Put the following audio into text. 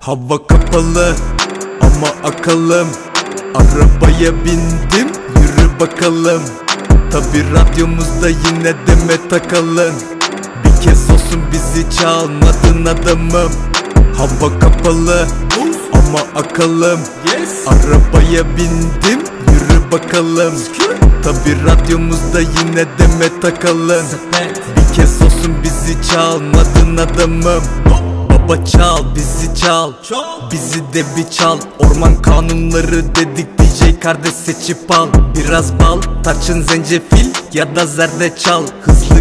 Hava kapalı ama akalım. Arabaya bindim, yürü bakalım. Tabi radyomuzda yine Demet Akalın. Bir kez olsun bizi çalmadın adamım. Hava kapalı ama akalım. Arabaya bindim, yürü bakalım. Tabi radyomuzda yine Demet Akalın. Bir kez olsun bizi çalmadın adamım. Baba çal, bizi çal, bizi de bir çal. Orman kanunları dedik, DJ kardeş seçip al. Biraz bal, tarçın, zencefil ya da zerdeçal. Hızlı